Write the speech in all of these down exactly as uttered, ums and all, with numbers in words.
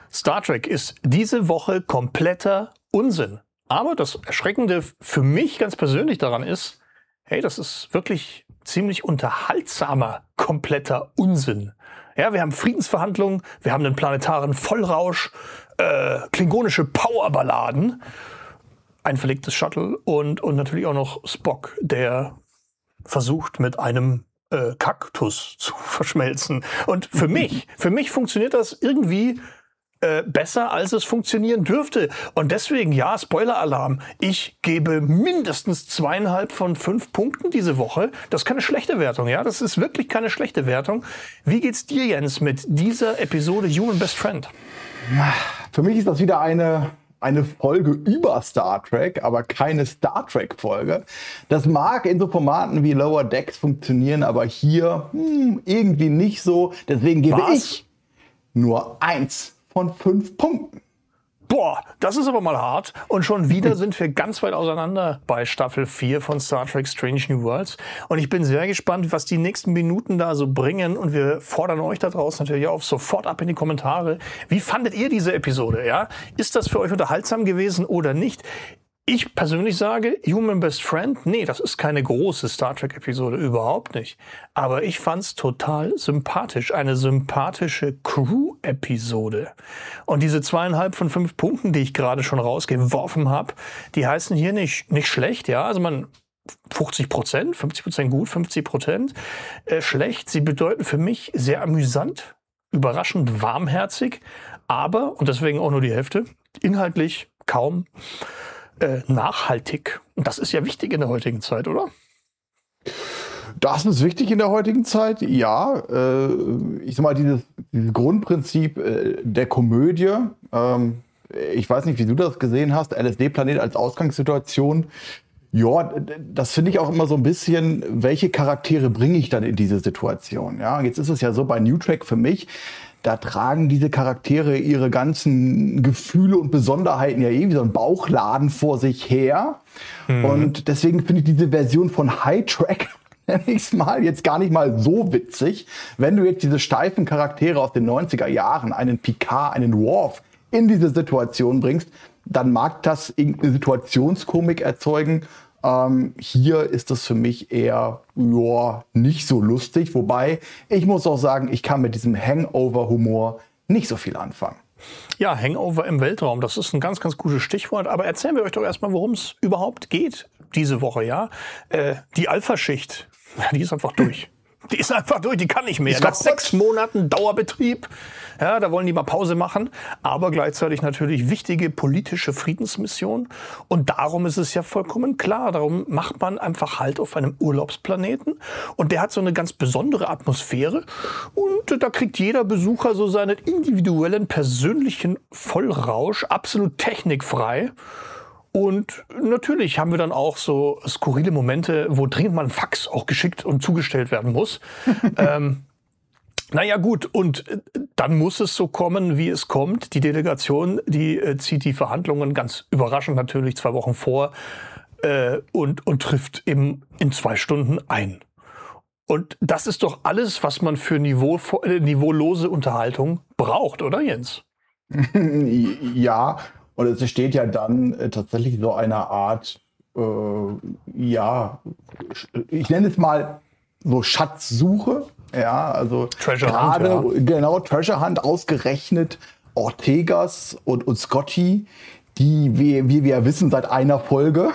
Star Trek ist diese Woche kompletter Unsinn. Aber das Erschreckende für mich ganz persönlich daran ist, hey, das ist wirklich ziemlich unterhaltsamer, kompletter Unsinn. Ja, wir haben Friedensverhandlungen, wir haben einen planetaren Vollrausch, äh, klingonische Powerballaden, ein verlegtes Shuttle und, und natürlich auch noch Spock, der versucht mit einem äh, Kaktus zu verschmelzen. Und für mich, für mich funktioniert das irgendwie äh, besser, als es funktionieren dürfte. Und deswegen, ja, Spoiler-Alarm, ich gebe mindestens zweieinhalb von fünf Punkten diese Woche. Das ist keine schlechte Wertung, ja, das ist wirklich keine schlechte Wertung. Wie geht's dir, Jens, mit dieser Episode Human Best Friend? Für mich ist das wieder eine... Eine Folge über Star Trek, aber keine Star Trek-Folge. Das mag in so Formaten wie Lower Decks funktionieren, aber hier hm, irgendwie nicht so. Deswegen gebe Was? ich nur eins von fünf Punkten. Boah, das ist aber mal hart. Und schon wieder sind wir ganz weit auseinander bei Staffel vier von Star Trek Strange New Worlds. Und ich bin sehr gespannt, was die nächsten Minuten da so bringen. Und wir fordern euch da draußen natürlich auf, sofort ab in die Kommentare. Wie fandet ihr diese Episode? Ja? Ist das für euch unterhaltsam gewesen oder nicht? Ich persönlich sage, Human Best Friend, nee, das ist keine große Star Trek-Episode, überhaupt nicht. Aber ich fand's total sympathisch, eine sympathische Crew-Episode. Und diese zweieinhalb von fünf Punkten, die ich gerade schon rausgeworfen habe, die heißen hier nicht, nicht schlecht, ja, also man fünfzig Prozent, fünfzig Prozent gut, fünfzig Prozent äh, schlecht. Sie bedeuten für mich sehr amüsant, überraschend warmherzig, aber, und deswegen auch nur die Hälfte, inhaltlich kaum Äh, nachhaltig. Und das ist ja wichtig in der heutigen Zeit, oder? Das ist wichtig in der heutigen Zeit, ja. Äh, ich sag mal, dieses, dieses Grundprinzip äh, der Komödie, ähm, ich weiß nicht, wie du das gesehen hast, L S D-Planet als Ausgangssituation. Ja, das finde ich auch immer so ein bisschen, welche Charaktere bringe ich dann in diese Situation? Ja, jetzt ist es ja so bei New Trek für mich, da tragen diese Charaktere ihre ganzen Gefühle und Besonderheiten ja eh wie so ein Bauchladen vor sich her. Mhm. Und deswegen finde ich diese Version von High Track, nenn ich's mal, jetzt gar nicht mal so witzig. Wenn du jetzt diese steifen Charaktere aus den neunziger Jahren, einen Picard, einen Worf, in diese Situation bringst, dann mag das irgendeine Situationskomik erzeugen. Ähm, hier ist es für mich eher ja, nicht so lustig. Wobei, ich muss auch sagen, ich kann mit diesem Hangover-Humor nicht so viel anfangen. Ja, Hangover im Weltraum, das ist ein ganz, ganz gutes Stichwort. Aber erzählen wir euch doch erstmal, worum es überhaupt geht diese Woche, ja? Äh, die Alpha-Schicht, die ist einfach durch. Die ist einfach durch, die kann nicht mehr. Nach sechs Monaten Dauerbetrieb, ja, da wollen die mal Pause machen, aber gleichzeitig natürlich wichtige politische Friedensmission. Und darum ist es ja vollkommen klar, darum macht man einfach Halt auf einem Urlaubsplaneten. Und der hat so eine ganz besondere Atmosphäre. Und da kriegt jeder Besucher so seinen individuellen, persönlichen Vollrausch, absolut technikfrei. Und natürlich haben wir dann auch so skurrile Momente, wo dringend mal ein Fax auch geschickt und zugestellt werden muss. ähm, naja gut, und dann muss es so kommen, wie es kommt. Die Delegation, die äh, zieht die Verhandlungen ganz überraschend natürlich zwei Wochen vor äh, und, und trifft eben in zwei Stunden ein. Und das ist doch alles, was man für Niveau, äh, niveaulose Unterhaltung braucht, oder Jens? Ja. Und es entsteht ja dann äh, tatsächlich so eine Art, äh, ja, ich nenne es mal so Schatzsuche. Ja, also Treasure gerade, Hunt, ja. Genau, Treasure Hunt, ausgerechnet Ortegas und, und Scotty, die, wie, wie wir wissen, seit einer Folge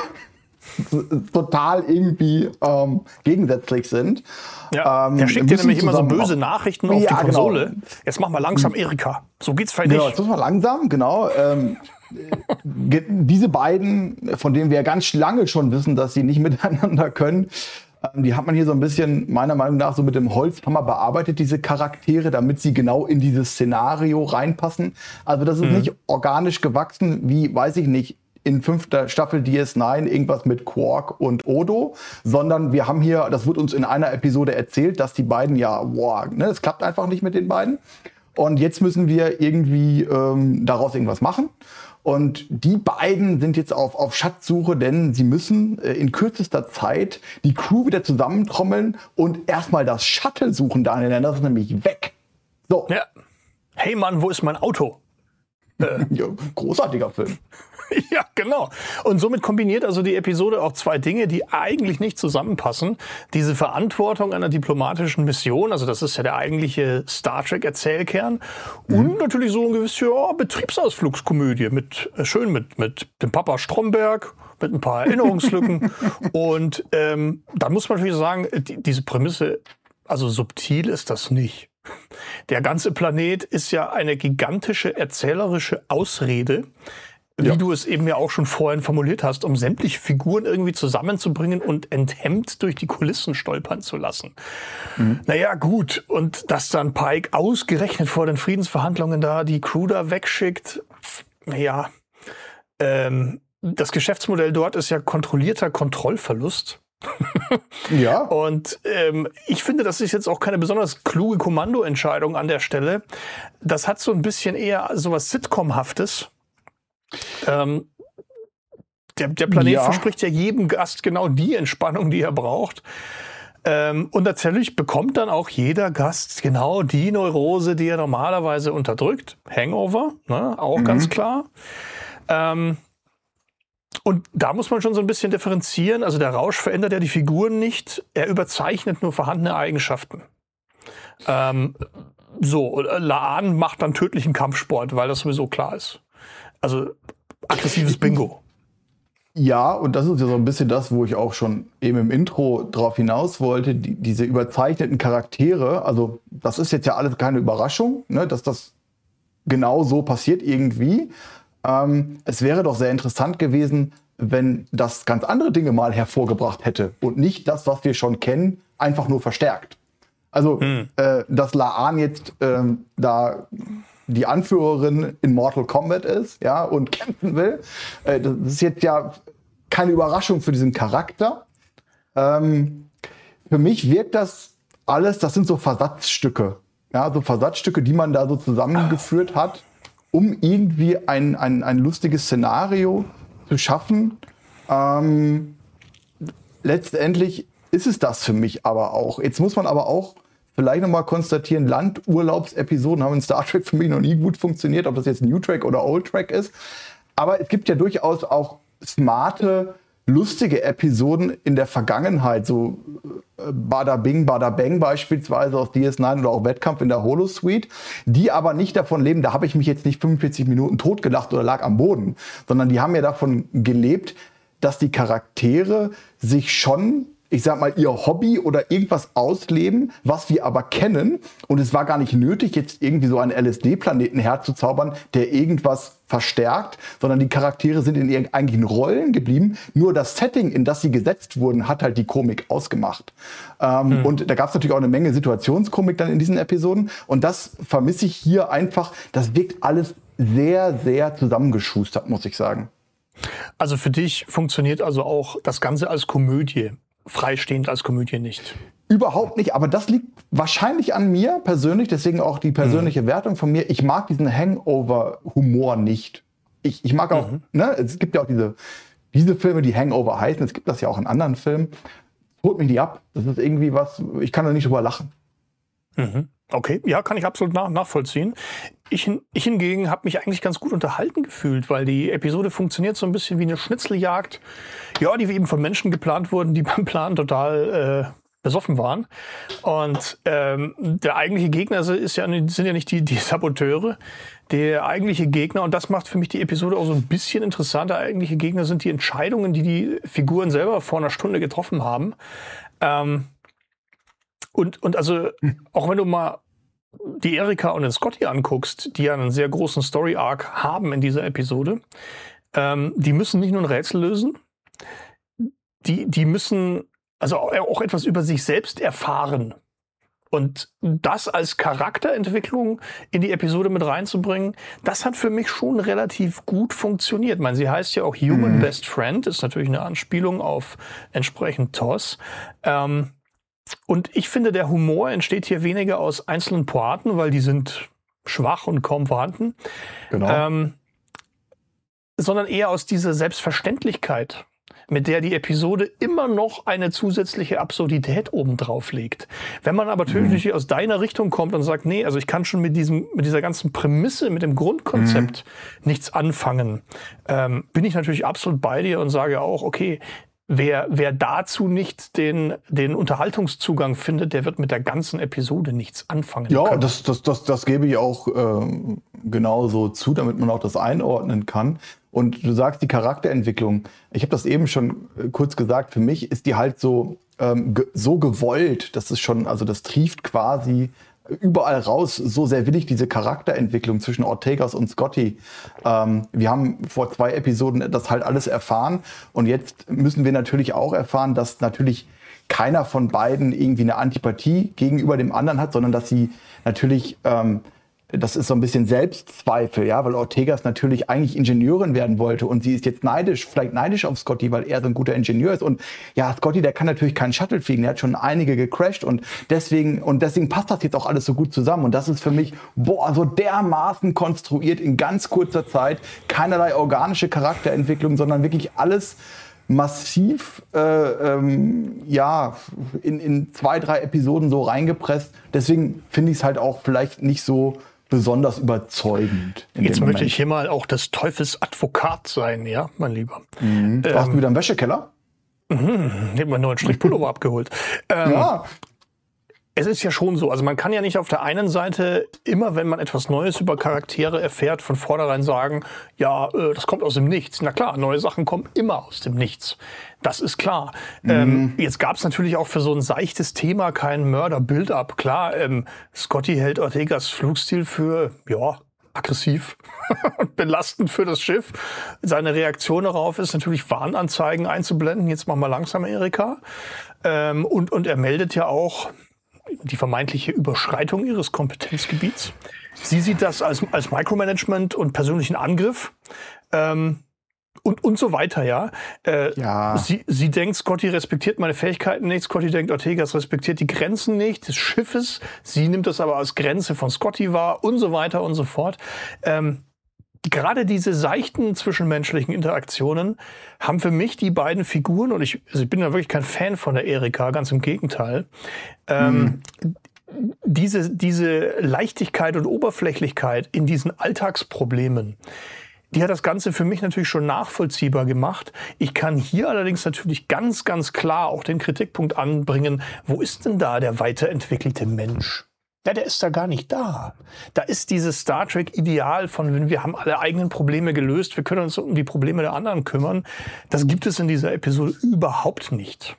total irgendwie ähm, gegensätzlich sind. Ja, ähm, der schickt dir nämlich immer so böse Nachrichten auf ja, die Konsole. Genau. Jetzt mach mal langsam, Erika. So geht's für dich. Genau, jetzt muss man langsam, genau. Ähm, diese beiden, von denen wir ganz lange schon wissen, dass sie nicht miteinander können, ähm, die hat man hier so ein bisschen, meiner Meinung nach, so mit dem Holzhammer bearbeitet, diese Charaktere, damit sie genau in dieses Szenario reinpassen. Also das ist mhm. nicht organisch gewachsen, wie, weiß ich nicht, in fünfter Staffel D S neun irgendwas mit Quark und Odo, sondern wir haben hier, das wird uns in einer Episode erzählt, dass die beiden ja, wow, ne, es klappt einfach nicht mit den beiden. Und jetzt müssen wir irgendwie ähm, daraus irgendwas machen. Und die beiden sind jetzt auf, auf Schatzsuche, denn sie müssen äh, in kürzester Zeit die Crew wieder zusammentrommeln und erstmal das Shuttle suchen, Daniel, denn das ist nämlich weg. So. Ja. Hey Mann, wo ist mein Auto? Äh, ja, großartiger Film. Ja, genau. Und somit kombiniert also die Episode auch zwei Dinge, die eigentlich nicht zusammenpassen. Diese Verantwortung einer diplomatischen Mission, also das ist ja der eigentliche Star Trek-Erzählkern. Mhm. Und natürlich so eine gewisse ja, Betriebsausflugskomödie mit äh, schön mit, mit dem Papa Stromberg, mit ein paar Erinnerungslücken. Und ähm, dann muss man natürlich sagen, die, diese Prämisse, also subtil ist das nicht. Der ganze Planet ist ja eine gigantische erzählerische Ausrede, wie ja. du es eben ja auch schon vorhin formuliert hast, um sämtliche Figuren irgendwie zusammenzubringen und enthemmt durch die Kulissen stolpern zu lassen. Mhm. Naja, gut. Und dass dann Pike ausgerechnet vor den Friedensverhandlungen da die Crew da wegschickt, naja, ähm, das Geschäftsmodell dort ist ja kontrollierter Kontrollverlust. Ja. Und ähm, ich finde, das ist jetzt auch keine besonders kluge Kommandoentscheidung an der Stelle. Das hat so ein bisschen eher sowas Sitcom-haftes. Ähm, der, der Planet ja. verspricht ja jedem Gast genau die Entspannung, die er braucht. Ähm, und natürlich bekommt dann auch jeder Gast genau die Neurose, die er normalerweise unterdrückt. Hangover, ne? Auch mhm. ganz klar. Ähm, und da muss man schon so ein bisschen differenzieren. Also der Rausch verändert ja die Figuren nicht. Er überzeichnet nur vorhandene Eigenschaften. Ähm, so, Laan macht dann tödlichen Kampfsport, weil das sowieso klar ist. Also aggressives Bingo. Ja, und das ist ja so ein bisschen das, wo ich auch schon eben im Intro drauf hinaus wollte. Die, diese überzeichneten Charaktere, also das ist jetzt ja alles keine Überraschung, ne, dass das genau so passiert irgendwie. Ähm, es wäre doch sehr interessant gewesen, wenn das ganz andere Dinge mal hervorgebracht hätte und nicht das, was wir schon kennen, einfach nur verstärkt. Also, hm. äh, dass Laan jetzt ähm, da die Anführerin in Mortal Kombat ist, ja, und kämpfen will. Äh, das ist jetzt ja keine Überraschung für diesen Charakter. Ähm, für mich wirkt das alles, das sind so Versatzstücke. Ja, so Versatzstücke, die man da so zusammengeführt hat, um irgendwie ein, ein, ein lustiges Szenario zu schaffen. Ähm, letztendlich ist es das für mich aber auch. Jetzt muss man aber auch vielleicht nochmal konstatieren, Landurlaubsepisoden haben in Star Trek für mich noch nie gut funktioniert, ob das jetzt New Track oder Old Track ist. Aber es gibt ja durchaus auch smarte, lustige Episoden in der Vergangenheit, so äh, Bada Bing, Bada Bang beispielsweise aus D S neun oder auch Wettkampf in der Holosuite, die aber nicht davon leben, da habe ich mich jetzt nicht fünfundvierzig Minuten totgelacht oder lag am Boden, sondern die haben ja davon gelebt, dass die Charaktere sich schon, ich sag mal, ihr Hobby oder irgendwas ausleben, was wir aber kennen. Und es war gar nicht nötig, jetzt irgendwie so einen L S D-Planeten herzuzaubern, der irgendwas verstärkt, sondern die Charaktere sind in ihren eigentlichen Rollen geblieben. Nur das Setting, in das sie gesetzt wurden, hat halt die Komik ausgemacht. Ähm, mhm. Und da gab es natürlich auch eine Menge Situationskomik dann in diesen Episoden. Und das vermisse ich hier einfach. Das wirkt alles sehr, sehr zusammengeschustert, muss ich sagen. Also für dich funktioniert also auch das Ganze als Komödie. Freistehend als Komödie nicht. Überhaupt nicht, aber das liegt wahrscheinlich an mir persönlich, deswegen auch die persönliche mhm. Wertung von mir. Ich mag diesen Hangover-Humor nicht. Ich, ich mag auch, mhm. ne, es gibt ja auch diese, diese Filme, die Hangover heißen, es gibt das ja auch in anderen Filmen. Holt mich nicht ab. Das ist irgendwie was, ich kann da nicht drüber lachen. Mhm. Okay, ja, kann ich absolut nach, nachvollziehen. Ich, ich hingegen habe mich eigentlich ganz gut unterhalten gefühlt, weil die Episode funktioniert so ein bisschen wie eine Schnitzeljagd, ja, die eben von Menschen geplant wurden, die beim Plan total äh, besoffen waren. Und ähm, der eigentliche Gegner ist ja, sind ja nicht die, die Saboteure. Der eigentliche Gegner, und das macht für mich die Episode auch so ein bisschen interessant, der eigentliche Gegner sind die Entscheidungen, die die Figuren selber vor einer Stunde getroffen haben. Ähm, Und, und also, auch wenn du mal die Erika und den Scotty anguckst, die ja einen sehr großen Story-Arc haben in dieser Episode, ähm, die müssen nicht nur ein Rätsel lösen, die, die müssen also auch etwas über sich selbst erfahren. Und das als Charakterentwicklung in die Episode mit reinzubringen, das hat für mich schon relativ gut funktioniert. Ich meine, sie heißt ja auch Human mhm. Best Friend, ist natürlich eine Anspielung auf entsprechend T O S. Ähm, Und ich finde, der Humor entsteht hier weniger aus einzelnen Pointen, weil die sind schwach und kaum vorhanden, genau. ähm, sondern eher aus dieser Selbstverständlichkeit. mit der die Episode immer noch eine zusätzliche Absurdität obendrauf legt. Wenn man aber natürlich mhm. aus deiner Richtung kommt und sagt, nee, also ich kann schon mit diesem, mit dieser ganzen Prämisse, mit dem Grundkonzept mhm. nichts anfangen, ähm, bin ich natürlich absolut bei dir und sage auch, okay, Wer, wer dazu nicht den, den Unterhaltungszugang findet, der wird mit der ganzen Episode nichts anfangen ja, können. das, das, das, das gebe ich auch äh, genauso zu, damit man auch das einordnen kann. Und du sagst, die Charakterentwicklung, ich habe das eben schon äh, kurz gesagt, für mich ist die halt so, ähm, ge- so gewollt, das ist schon, also das trieft quasi überall raus, so sehr will ich diese Charakterentwicklung zwischen Ortegas und Scotty. Ähm, wir haben vor zwei Episoden das halt alles erfahren und jetzt müssen wir natürlich auch erfahren, dass natürlich keiner von beiden irgendwie eine Antipathie gegenüber dem anderen hat, sondern dass sie natürlich, ähm, das ist so ein bisschen Selbstzweifel, ja, weil Ortegas natürlich eigentlich Ingenieurin werden wollte und sie ist jetzt neidisch, vielleicht neidisch auf Scotty, weil er so ein guter Ingenieur ist und ja, Scotty, der kann natürlich keinen Shuttle fliegen, der hat schon einige gecrashed und deswegen und deswegen passt das jetzt auch alles so gut zusammen und das ist für mich, boah, so dermaßen konstruiert in ganz kurzer Zeit, keinerlei organische Charakterentwicklung, sondern wirklich alles massiv äh, ähm, ja, in, in zwei, drei Episoden so reingepresst. Deswegen finde ich es halt auch vielleicht nicht so besonders überzeugend. Jetzt möchte ich hier mal auch des Teufels Advokat sein, ja, mein Lieber. Mhm. Ähm, Warst du wieder im Wäschekeller? Mhm, ich habe mir nur einen Strich Pullover abgeholt. Ähm, ja. Es ist ja schon so, also man kann ja nicht auf der einen Seite immer, wenn man etwas Neues über Charaktere erfährt, von vornherein sagen, ja, äh, das kommt aus dem Nichts. Na klar, neue Sachen kommen immer aus dem Nichts. Das ist klar. Mhm. Ähm, jetzt gab es natürlich auch für so ein seichtes Thema kein Mörder-Build-up. Klar, ähm, Scotty hält Ortegas Flugstil für, ja, aggressiv und belastend für das Schiff. Seine Reaktion darauf ist natürlich, Warnanzeigen einzublenden. Jetzt machen wir langsam, Erika. Ähm, und, und er meldet ja auch die vermeintliche Überschreitung ihres Kompetenzgebiets. Sie sieht das als, als Micromanagement und persönlichen Angriff ähm, und, und so weiter, ja. Äh, ja. Sie, sie denkt, Scotty respektiert meine Fähigkeiten nicht. Scotty denkt, Ortegas respektiert die Grenzen nicht des Schiffes. Sie nimmt das aber als Grenze von Scotty wahr und so weiter und so fort. Ähm, Gerade diese seichten zwischenmenschlichen Interaktionen haben für mich die beiden Figuren, und ich, also ich bin ja wirklich kein Fan von der Erika, ganz im Gegenteil, ähm, mhm. diese, diese Leichtigkeit und Oberflächlichkeit in diesen Alltagsproblemen, die hat das Ganze für mich natürlich schon nachvollziehbar gemacht. Ich kann hier allerdings natürlich ganz, ganz klar auch den Kritikpunkt anbringen, wo ist denn da der weiterentwickelte Mensch? Ja, der ist da gar nicht da. Da ist dieses Star Trek-Ideal von, wir haben alle eigenen Probleme gelöst, wir können uns um die Probleme der anderen kümmern. Das gibt es in dieser Episode überhaupt nicht.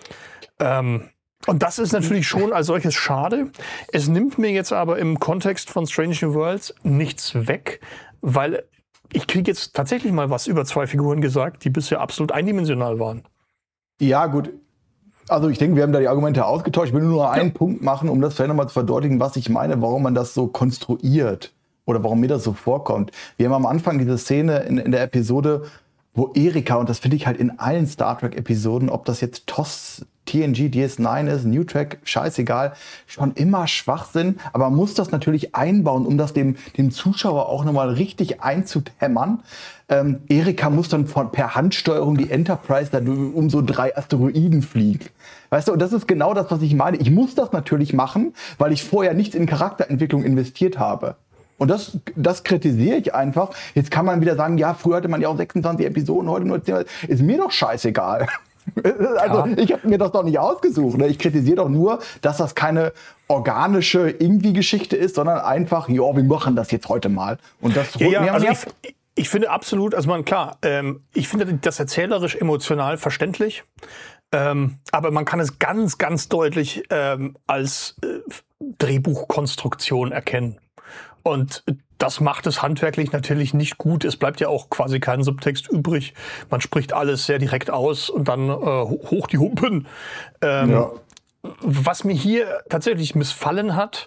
Ähm, und das ist natürlich schon als solches schade. Es nimmt mir jetzt aber im Kontext von Strange New Worlds nichts weg, weil ich kriege jetzt tatsächlich mal was über zwei Figuren gesagt, die bisher absolut eindimensional waren. Ja, gut. Also ich denke, wir haben da die Argumente ausgetauscht. Ich will nur einen ja. Punkt machen, um das vielleicht nochmal zu verdeutlichen, was ich meine, warum man das so konstruiert oder warum mir das so vorkommt. Wir haben am Anfang diese Szene in, in der Episode, wo Erika, und das finde ich halt in allen Star Trek-Episoden, ob das jetzt T O S, T N G, D S neun ist, New Track, scheißegal, schon immer Schwachsinn. Aber man muss das natürlich einbauen, um das dem, dem Zuschauer auch nochmal richtig einzuhämmern. Ähm, Erika muss dann von, per Handsteuerung die Enterprise dann um so drei Asteroiden fliegen. Weißt du, und das ist genau das, was ich meine. Ich muss das natürlich machen, weil ich vorher nichts in Charakterentwicklung investiert habe. Und das, das kritisiere ich einfach. Jetzt kann man wieder sagen, ja, früher hatte man ja auch sechsundzwanzig Episoden, heute nur zehn. Ist mir doch scheißegal. Also ja. Ich habe mir das doch nicht ausgesucht. Ich kritisiere doch nur, dass das keine organische irgendwie Geschichte ist, sondern einfach, ja, wir machen das jetzt heute mal. Und das ja, ja, also ich, ich finde absolut, also man, klar, ähm, ich finde das erzählerisch emotional verständlich, ähm, aber man kann es ganz, ganz deutlich ähm, als äh, Drehbuchkonstruktion erkennen. Und das macht es handwerklich natürlich nicht gut. Es bleibt ja auch quasi kein Subtext übrig. Man spricht alles sehr direkt aus und dann äh, hoch die Humpen. Ähm, ja. Was mir hier tatsächlich missfallen hat,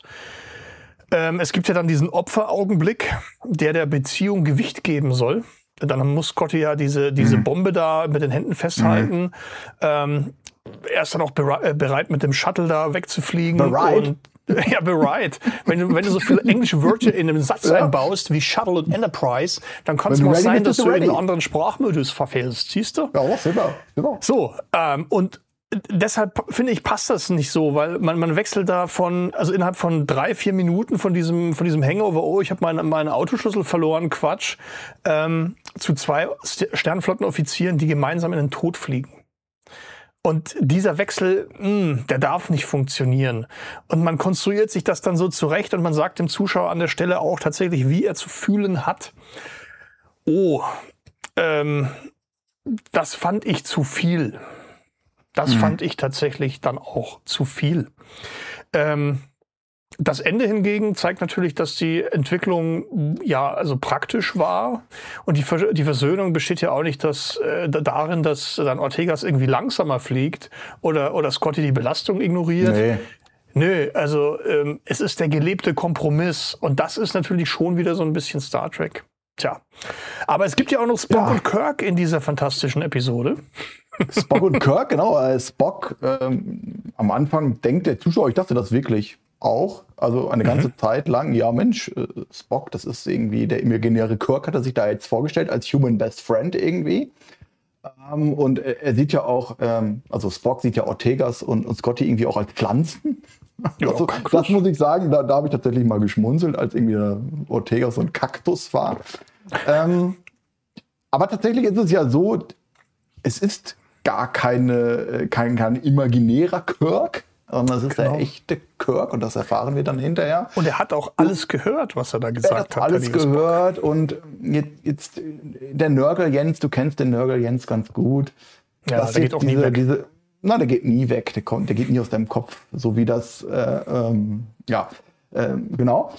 ähm, es gibt ja dann diesen Opferaugenblick, der der Beziehung Gewicht geben soll. Dann muss Scotty ja diese, diese mhm. Bombe da mit den Händen festhalten. Mhm. Ähm, er ist dann auch bere- bereit, mit dem Shuttle da wegzufliegen. Bereit? Und Ja, bereit. Wenn du, wenn du so viele englische Wörter in einem Satz ja. einbaust, wie Shuttle und Enterprise, dann kann es mal sein, dass du in einen anderen Sprachmodus verfällst. Siehst du? Ja, super. super. So, ähm, und deshalb finde ich, passt das nicht so, weil man, man wechselt da von, also innerhalb von drei, vier Minuten von diesem, von diesem Hangover, oh, ich habe meine, meine Autoschlüssel verloren, Quatsch, ähm, zu zwei Sternflottenoffizieren, die gemeinsam in den Tod fliegen. Und dieser Wechsel, mh, der darf nicht funktionieren. Und man konstruiert sich das dann so zurecht und man sagt dem Zuschauer an der Stelle auch tatsächlich, wie er zu fühlen hat. Oh, ähm, das fand ich zu viel. Das mhm. fand ich tatsächlich dann auch zu viel. Ähm, Das Ende hingegen zeigt natürlich, dass die Entwicklung ja also praktisch war und die, Vers- die Versöhnung besteht ja auch nicht dass, äh, darin, dass dann Ortegas irgendwie langsamer fliegt oder, oder Scotty die Belastung ignoriert. Nee. Nö, also ähm, es ist der gelebte Kompromiss und das ist natürlich schon wieder so ein bisschen Star Trek. Tja, aber es gibt ja auch noch Spock ja. und Kirk in dieser fantastischen Episode. Spock und Kirk, genau. Äh, Spock, ähm, am Anfang denkt der Zuschauer, ich dachte das wirklich auch, also eine ganze mhm. Zeit lang, ja Mensch, äh, Spock, das ist irgendwie der imaginäre Kirk, hat er sich da jetzt vorgestellt, als Human Best Friend irgendwie. Ähm, und er, er sieht ja auch, ähm, also Spock sieht ja Ortegas und, und Scotty irgendwie auch als Pflanzen. Ja, also, das muss ich sagen, da, da habe ich tatsächlich mal geschmunzelt, als irgendwie der Ortegas so ein Kaktus war. Ähm, aber tatsächlich ist es ja so, es ist gar keine, kein, kein imaginärer Kirk, sondern es ist genau. der echte Kirk und das erfahren wir dann hinterher. Und er hat auch alles gehört, was er da gesagt er hat. hat alles gehört und jetzt, jetzt der Nörgel Jens, du kennst den Nörgel Jens ganz gut. Ja, das der geht auch diese, nie weg. Diese, na, der geht nie weg, der, kommt, der geht nie aus deinem Kopf, so wie das, äh, ähm, ja, äh, genau.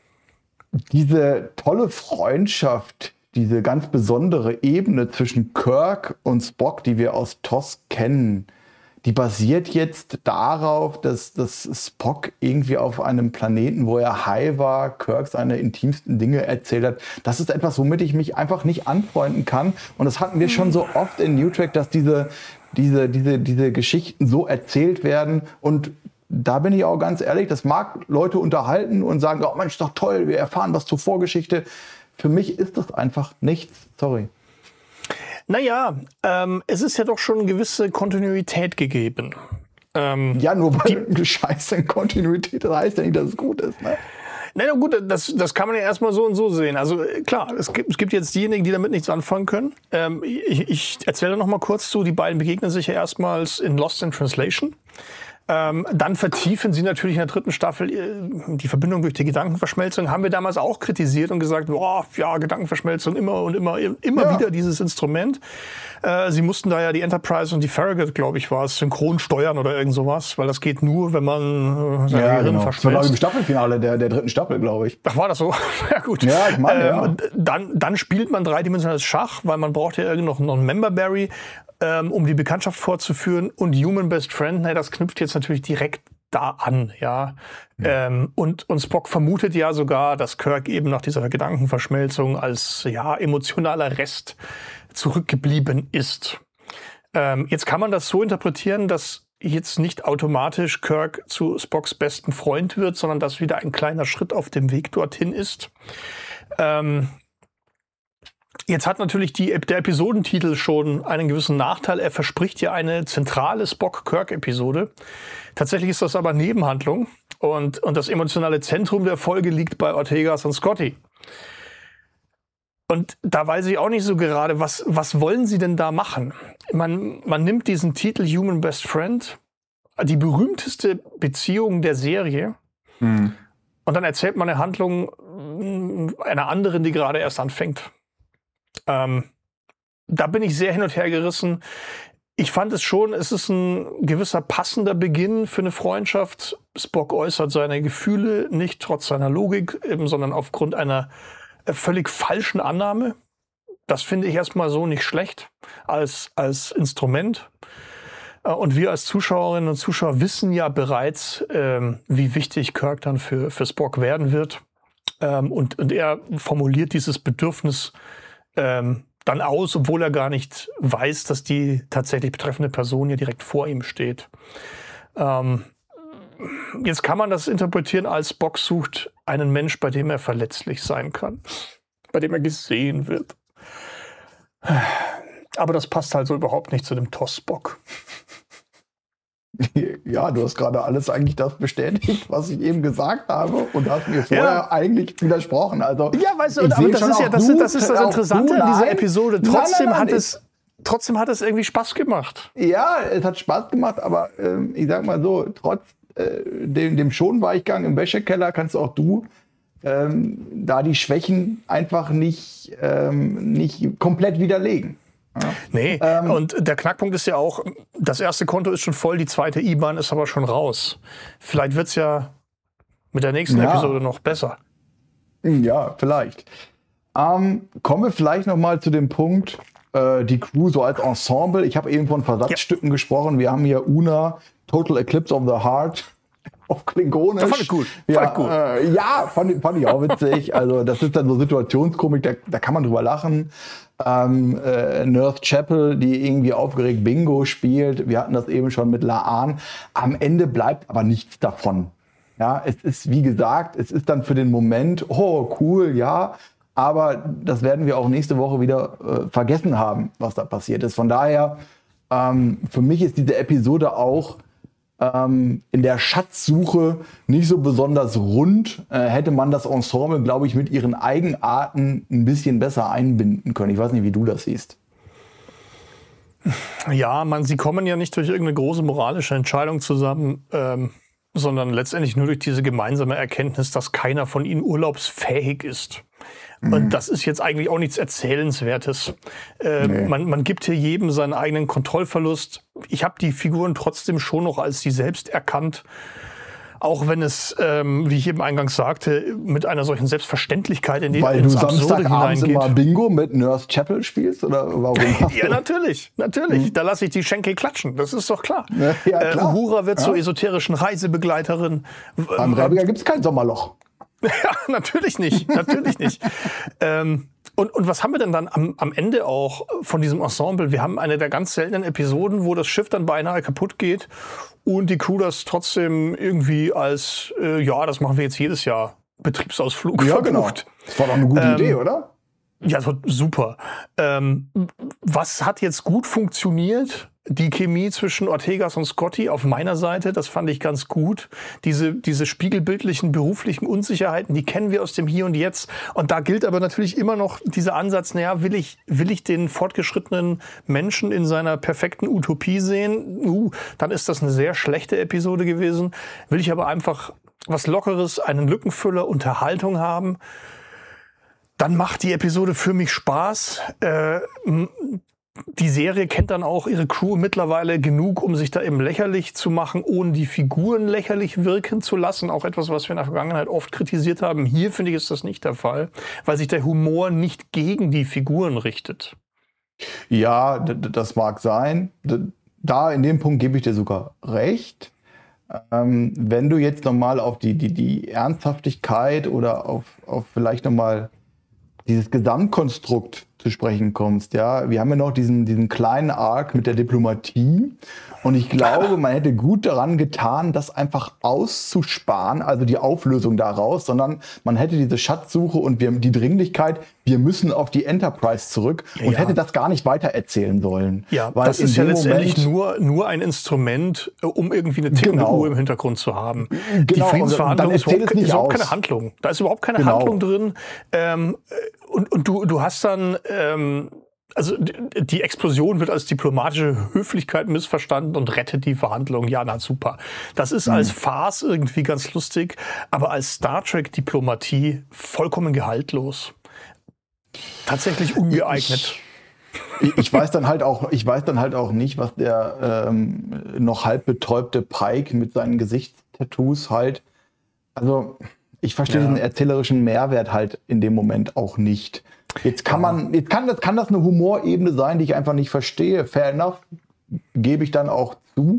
Diese tolle Freundschaft, diese ganz besondere Ebene zwischen Kirk und Spock, die wir aus T O S kennen, die basiert jetzt darauf, dass, dass Spock irgendwie auf einem Planeten, wo er high war, Kirk seine intimsten Dinge erzählt hat. Das ist etwas, womit ich mich einfach nicht anfreunden kann. Und das hatten wir schon so oft in New Trek, dass diese, diese, diese, diese Geschichten so erzählt werden. Und da bin ich auch ganz ehrlich, das mag Leute unterhalten und sagen, oh Mensch, ist doch toll, wir erfahren was zur Vorgeschichte. Für mich ist das einfach nichts. Sorry. Naja, ähm, es ist ja doch schon eine gewisse Kontinuität gegeben. Ähm, ja, nur weil die Scheiße in Kontinuität das heißt ja nicht, dass es gut ist. Ne? Na ja, gut, das, das kann man ja erstmal so und so sehen. Also klar, es gibt, es gibt jetzt diejenigen, die damit nichts anfangen können. Ähm, ich, ich erzähle noch mal kurz zu, die beiden begegnen sich ja erstmals in Lost in Translation. Ähm, dann vertiefen sie natürlich in der dritten Staffel äh, die Verbindung durch die Gedankenverschmelzung. Haben wir damals auch kritisiert und gesagt, boah, ja, Gedankenverschmelzung immer und immer, immer ja. wieder dieses Instrument. Äh, sie mussten da ja die Enterprise und die Farragut, glaube ich, war es, synchron steuern oder irgend sowas, weil das geht nur, wenn man äh, sein ja, Gehirn genau. verschmelzt. Das war im Staffelfinale der, der dritten Staffel, glaube ich. Ach, war das so? Ja, gut. Ja, ich meine, ähm, ja. Dann, dann spielt man dreidimensionales Schach, weil man braucht ja irgendwie noch, noch einen Memberberry, ähm, um die Bekanntschaft fortzuführen. Und Human Best Friend, na, das knüpft jetzt natürlich direkt da an, ja. ja. Ähm, und, und Spock vermutet ja sogar, dass Kirk eben nach dieser Gedankenverschmelzung als ja, emotionaler Rest zurückgeblieben ist. Ähm, jetzt kann man das so interpretieren, dass jetzt nicht automatisch Kirk zu Spocks besten Freund wird, sondern dass wieder ein kleiner Schritt auf dem Weg dorthin ist. Ähm, Jetzt hat natürlich die, der Episodentitel schon einen gewissen Nachteil. Er verspricht ja eine zentrale Spock-Kirk-Episode. Tatsächlich ist das aber Nebenhandlung. Und, und das emotionale Zentrum der Folge liegt bei Ortegas und Scotty. Und da weiß ich auch nicht so gerade, was, was wollen sie denn da machen? Man, man nimmt diesen Titel Human Best Friend, die berühmteste Beziehung der Serie, mhm. und dann erzählt man eine Handlung einer anderen, die gerade erst anfängt. Ähm, da bin ich sehr hin und her gerissen. Ich fand es schon, es ist ein gewisser passender Beginn für eine Freundschaft. Spock äußert seine Gefühle nicht trotz seiner Logik, eben, sondern aufgrund einer völlig falschen Annahme. Das finde ich erstmal so nicht schlecht als, als Instrument. Und wir als Zuschauerinnen und Zuschauer wissen ja bereits, ähm, wie wichtig Kirk dann für, für Spock werden wird. Ähm, und, und er formuliert dieses Bedürfnis ähm, dann aus, obwohl er gar nicht weiß, dass die tatsächlich betreffende Person ja direkt vor ihm steht. Ähm, jetzt kann man das interpretieren als Spock sucht einen Mensch, bei dem er verletzlich sein kann, bei dem er gesehen wird. Aber das passt halt so überhaupt nicht zu dem T O S-Spock. Ja, du hast gerade alles eigentlich das bestätigt, was ich eben gesagt habe und hast mir vorher Ja. eigentlich widersprochen. Also, Ja, weißt du, ich aber sehe das schon ist ja auch das, du, das, ist das auch Interessante du, an dieser nein. Episode. Nein, Trotzdem nein, nein, hat ich- es, trotzdem hat es irgendwie Spaß gemacht. Ja, es hat Spaß gemacht, aber ähm, ich sag mal so, trotz äh, dem, dem Schonweichgang im Wäschekeller kannst auch du ähm, da die Schwächen einfach nicht, ähm, nicht komplett widerlegen. Nee, Ähm. und der Knackpunkt ist ja auch, das erste Konto ist schon voll, die zweite I-Bahn ist aber schon raus. Vielleicht wird es ja mit der nächsten Ja. Episode noch besser. Ja, vielleicht. Ähm, kommen wir vielleicht noch mal zu dem Punkt, äh, die Crew so als Ensemble. Ich habe eben von Versatzstücken gesprochen. Wir haben hier Una, Total Eclipse of the Heart auf Klingonisch. Das fand ich gut. Ja, Fand ich gut. Äh, ja fand, ich- fand ich auch witzig. Also das ist dann so Situationskomik, da, da kann man drüber lachen. Ähm, äh, Nurse Chapel, die irgendwie aufgeregt Bingo spielt. Wir hatten das eben schon mit Laan. Am Ende bleibt aber nichts davon. Ja, es ist, wie gesagt, es ist dann für den Moment, oh, cool, ja, aber das werden wir auch nächste Woche wieder äh, vergessen haben, was da passiert ist. Von daher, ähm, für mich ist diese Episode auch ähm, in der Schatzsuche nicht so besonders rund. Äh, hätte man das Ensemble, glaube ich, mit ihren Eigenarten ein bisschen besser einbinden können. Ich weiß nicht, wie du das siehst. Ja, man, sie kommen ja nicht durch irgendeine große moralische Entscheidung zusammen, ähm, sondern letztendlich nur durch diese gemeinsame Erkenntnis, dass keiner von ihnen urlaubsfähig ist. Und das ist jetzt eigentlich auch nichts Erzählenswertes. Ähm, Nee. man, man gibt hier jedem seinen eigenen Kontrollverlust. Ich habe die Figuren trotzdem schon noch als sie selbst erkannt. Auch wenn es, ähm, wie ich eben eingangs sagte, mit einer solchen Selbstverständlichkeit in die, Weil du ins Absurde Samstagabends hineingeht. immer Bingo mit Nurse Chapel spielst? Oder warum? hast Ja, du- natürlich, natürlich. Da lasse ich die Schenkel klatschen. Das ist doch klar. Ja, ja, Äh, klar. Uhura wird zur Ja. esoterischen Reisebegleiterin. Beim Rebiger gibt es kein Sommerloch. Ja, natürlich nicht. Natürlich nicht. Ähm, und, und was haben wir denn dann am, am Ende auch von diesem Ensemble? Wir haben eine der ganz seltenen Episoden, wo das Schiff dann beinahe kaputt geht und die Crew das trotzdem irgendwie als, äh, ja, das machen wir jetzt jedes Jahr, Betriebsausflug verbucht. Das war doch eine gute Ähm, Idee, oder? Ja, so, super. Ähm, was hat jetzt gut funktioniert? Die Chemie zwischen Ortegas und Scotty auf meiner Seite, das fand ich ganz gut. Diese, diese spiegelbildlichen beruflichen Unsicherheiten, die kennen wir aus dem Hier und Jetzt. Und da gilt aber natürlich immer noch dieser Ansatz, naja, will ich, will ich den fortgeschrittenen Menschen in seiner perfekten Utopie sehen? Uh, dann ist das eine sehr schlechte Episode gewesen. Will ich aber einfach was Lockeres, einen Lückenfüller, Unterhaltung haben? Dann macht die Episode für mich Spaß. Äh, m- die Serie kennt dann auch ihre Crew mittlerweile genug, um sich da eben lächerlich zu machen, ohne die Figuren lächerlich wirken zu lassen. Auch etwas, was wir in der Vergangenheit oft kritisiert haben. Hier finde ich, ist das nicht der Fall, weil sich der Humor nicht gegen die Figuren richtet. Ja, d- d- das mag sein. D- Da in dem Punkt gebe ich dir sogar recht. Ähm, wenn du jetzt nochmal auf die, die, die Ernsthaftigkeit oder auf, auf vielleicht nochmal dieses Gesamtkonstrukt zu sprechen kommst, ja, wir haben ja noch diesen, diesen kleinen Arc mit der Diplomatie und ich glaube, man hätte gut daran getan, das einfach auszusparen, also die Auflösung daraus, sondern man hätte diese Schatzsuche und wir, die Dringlichkeit, wir müssen auf die Enterprise zurück und Ja. hätte das gar nicht weiter erzählen sollen. Ja, Weil das in ist ja dem letztendlich Moment- nur, nur ein Instrument, äh, um irgendwie eine tickende Genau. Uhr im Hintergrund zu haben. Die Genau, Friedensverhandlung dann ist erzähl überhaupt, es nicht ist überhaupt aus. keine Handlung. Da ist überhaupt keine Genau. Handlung drin. Ähm, äh, und und du, du hast dann, ähm, also d- die Explosion wird als diplomatische Höflichkeit missverstanden und rettet die Verhandlung. Ja, na super. Das ist als Farce irgendwie ganz lustig, aber als Star Trek-Diplomatie vollkommen gehaltlos. Tatsächlich ungeeignet. Ich, ich weiß dann halt auch, ich weiß dann halt auch nicht, was der ähm, noch halb betäubte Pike mit seinen Gesichtstattoos halt. Also ich verstehe Ja. den erzählerischen Mehrwert halt in dem Moment auch nicht. Jetzt kann man, jetzt kann das, kann das eine Humorebene sein, die ich einfach nicht verstehe. Fair enough, gebe ich dann auch zu.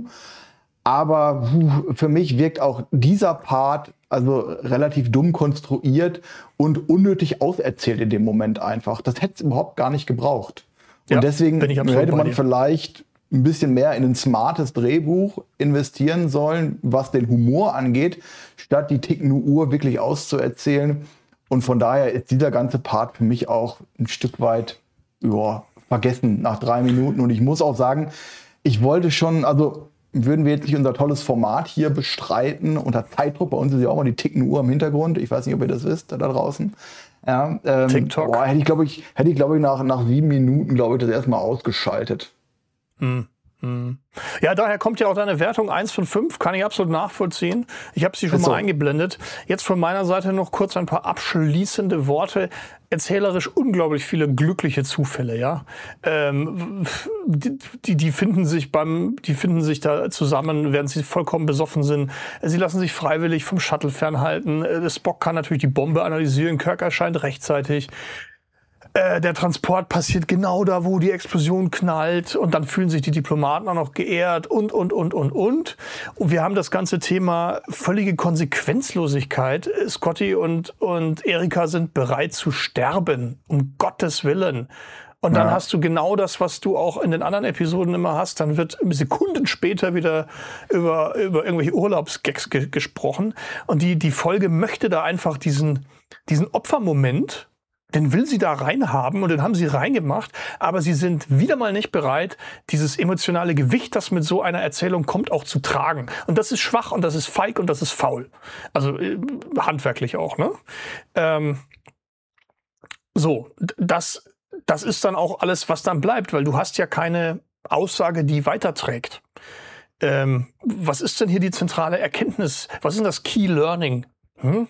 Aber puh, für mich wirkt auch dieser Part also relativ dumm konstruiert und unnötig auserzählt in dem Moment einfach. Das hätte es überhaupt gar nicht gebraucht. Und Ja, deswegen bin ich absolut hätte bei man dir. vielleicht ein bisschen mehr in ein smartes Drehbuch investieren sollen, was den Humor angeht, statt die tickende Uhr wirklich auszuerzählen. Und von daher ist dieser ganze Part für mich auch ein Stück weit ja, vergessen nach drei Minuten. Und ich muss auch sagen, ich wollte schon, also würden wir jetzt nicht unser tolles Format hier bestreiten, unter Zeitdruck, bei uns ist ja auch mal die tickende Uhr im Hintergrund, ich weiß nicht, ob ihr das wisst, da draußen. Ja, ähm, TikTok. Boah, hätte ich, glaube ich, hätte ich, glaube ich, nach, nach sieben Minuten, glaube ich, das erstmal ausgeschaltet. Hm. Hm. Ja, daher kommt ja auch deine Wertung eins von fünf, kann ich absolut nachvollziehen. Ich habe sie schon so. mal eingeblendet. Jetzt von meiner Seite noch kurz ein paar abschließende Worte. Erzählerisch unglaublich viele glückliche Zufälle, ja. Ähm, die, die, die finden sich beim, die finden sich da zusammen, während sie vollkommen besoffen sind. Sie lassen sich freiwillig vom Shuttle fernhalten. Spock kann natürlich die Bombe analysieren. Kirk erscheint rechtzeitig. Äh, der Transport passiert genau da, wo die Explosion knallt, und dann fühlen sich die Diplomaten auch noch geehrt und, und, und, und, und. Und wir haben das ganze Thema völlige Konsequenzlosigkeit. Scotty und, und Erika sind bereit zu sterben, um Gottes Willen. Und dann ja. hast du genau das, was du auch in den anderen Episoden immer hast. Dann wird Sekunden später wieder über, über irgendwelche Urlaubsgags ge- gesprochen. Und die, die Folge möchte da einfach diesen, diesen Opfermoment, den will sie da reinhaben, und den haben sie reingemacht, aber sie sind wieder mal nicht bereit, dieses emotionale Gewicht, das mit so einer Erzählung kommt, auch zu tragen. Und das ist schwach und das ist feig und das ist faul. Also äh, handwerklich auch, ne? Ähm, so, das, das ist dann auch alles, was dann bleibt, weil du hast ja keine Aussage, die weiterträgt. Ähm, was ist denn hier die zentrale Erkenntnis? Was ist denn das Key Learning? Hm?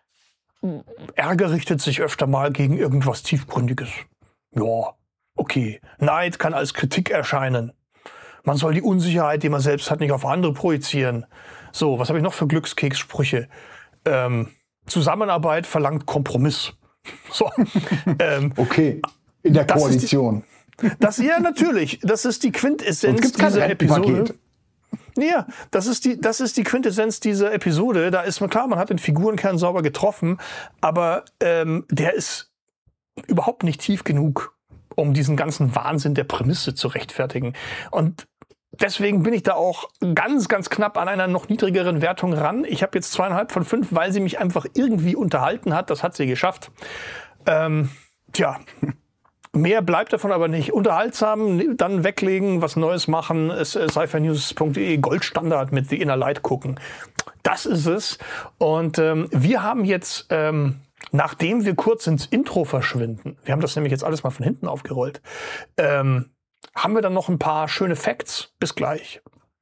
Ärger richtet sich öfter mal gegen irgendwas Tiefgründiges. Ja, okay. Neid kann als Kritik erscheinen. Man soll die Unsicherheit, die man selbst hat, nicht auf andere projizieren. So, was habe ich noch für Glückskekssprüche? Ähm, Zusammenarbeit verlangt Kompromiss. So. ähm, okay, in der Koalition. Das, die, das ja, natürlich. Das ist die Quintessenz dieser Episode. Ja, das ist die, das ist die Quintessenz dieser Episode. Da ist man klar, man hat den Figurenkern sauber getroffen, aber ähm, der ist überhaupt nicht tief genug, um diesen ganzen Wahnsinn der Prämisse zu rechtfertigen. Und deswegen bin ich da auch ganz, ganz knapp an einer noch niedrigeren Wertung ran. Ich habe jetzt zweieinhalb von fünf, weil sie mich einfach irgendwie unterhalten hat. Das hat sie geschafft. Ähm, tja. Mehr bleibt davon aber nicht. Unterhaltsam, dann weglegen, was Neues machen, sci fi news punkt de, Goldstandard mit The Inner Light gucken. Das ist es. Und ähm, wir haben jetzt, ähm, nachdem wir kurz ins Intro verschwinden, wir haben das nämlich jetzt alles mal von hinten aufgerollt, ähm, haben wir dann noch ein paar schöne Facts. Bis gleich.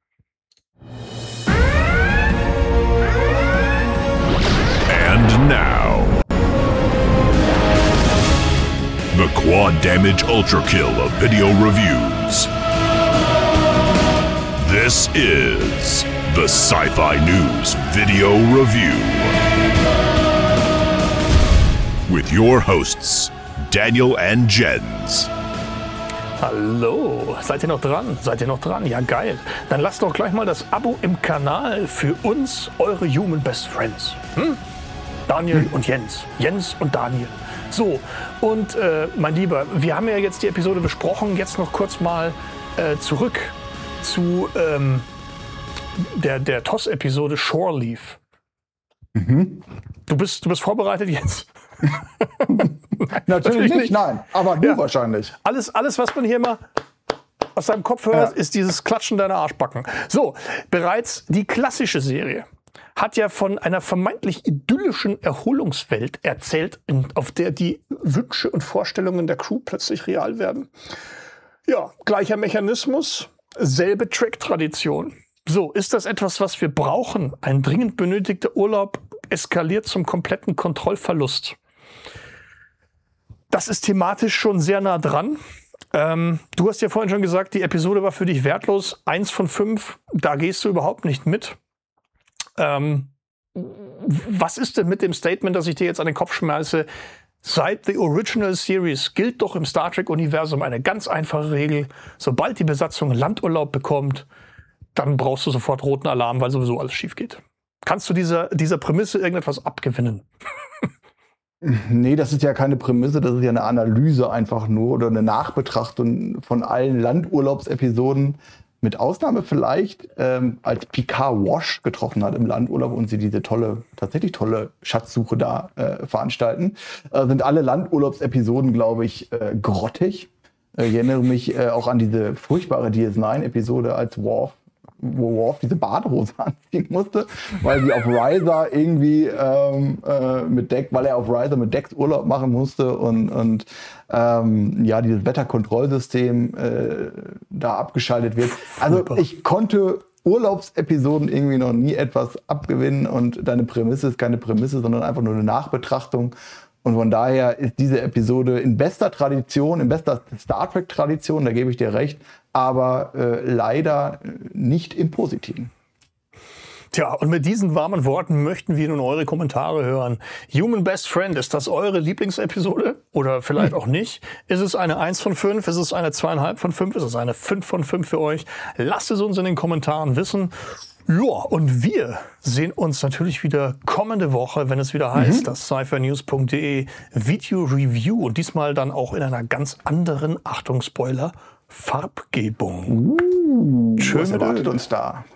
And now, the Quad Damage Ultra Kill of video reviews. This is the Sci-Fi News Video Review. With your hosts, Daniel and Jens. Hallo, seid ihr noch dran? Seid ihr noch dran? Ja, geil. Dann lasst doch gleich mal das Abo im Kanal für uns, eure Human Best Friends. Hm? Daniel hm. und Jens. Jens und Daniel. So, und äh, mein Lieber, wir haben ja jetzt die Episode besprochen. Jetzt noch kurz mal äh, zurück zu ähm, der, der T O S-Episode Shore Leave. Mhm. Du bist, du bist vorbereitet, Jens? Natürlich, Natürlich nicht, nicht, nein. Aber du ja. wahrscheinlich. Alles, alles, was man hier mal aus deinem Kopf hört, ja. ist dieses Klatschen deiner Arschbacken. So, bereits die klassische Serie hat ja von einer vermeintlich idyllischen Erholungswelt erzählt, auf der die Wünsche und Vorstellungen der Crew plötzlich real werden. Ja, gleicher Mechanismus, selbe Track-Tradition. So, ist das etwas, was wir brauchen? Ein dringend benötigter Urlaub eskaliert zum kompletten Kontrollverlust. Das ist thematisch schon sehr nah dran. Ähm, du hast ja vorhin schon gesagt, die Episode war für dich wertlos. Eins von fünf, da gehst du überhaupt nicht mit. Ähm, was ist denn mit dem Statement, das ich dir jetzt an den Kopf schmeiße? Seit The Original Series gilt doch im Star Trek-Universum eine ganz einfache Regel. Sobald die Besatzung Landurlaub bekommt, dann brauchst du sofort roten Alarm, weil sowieso alles schief geht. Kannst du dieser, dieser Prämisse irgendetwas abgewinnen? Nee, das ist ja keine Prämisse, das ist ja eine Analyse einfach nur oder eine Nachbetrachtung von allen Landurlaubsepisoden. Mit Ausnahme vielleicht, ähm, als Picard Wash getroffen hat im Landurlaub und sie diese tolle, tatsächlich tolle Schatzsuche da äh, veranstalten, äh, sind alle Landurlaubsepisoden, glaube ich, äh, grottig. Äh, ich erinnere mich äh, auch an diese furchtbare D S neun Episode, als Worf, wo Worf diese Badehose anziehen musste, weil sie auf Risa irgendwie ähm, äh, mit Deck, weil er auf Risa mit Decks Urlaub machen musste und, und ähm, ja, dieses Wetterkontrollsystem äh, da abgeschaltet wird. Also Super. Ich konnte Urlaubsepisoden irgendwie noch nie etwas abgewinnen und deine Prämisse ist keine Prämisse, sondern einfach nur eine Nachbetrachtung. Und von daher ist diese Episode in bester Tradition, in bester Star Trek-Tradition, da gebe ich dir recht, aber äh, leider nicht im Positiven. Tja, und mit diesen warmen Worten möchten wir nun eure Kommentare hören. Human Best Friend, ist das eure Lieblingsepisode? Oder vielleicht hm. auch nicht? Ist es eine eins von fünf? Ist es eine zwei Komma fünf von fünf? Ist es eine fünf von fünf für euch? Lasst es uns in den Kommentaren wissen. Ja, und wir sehen uns natürlich wieder kommende Woche, wenn es wieder heißt, mhm. das sci fi news punkt de Video Review und diesmal dann auch in einer ganz anderen, Achtung Spoiler, Farbgebung. Uh, Schön, was erwartet uns da?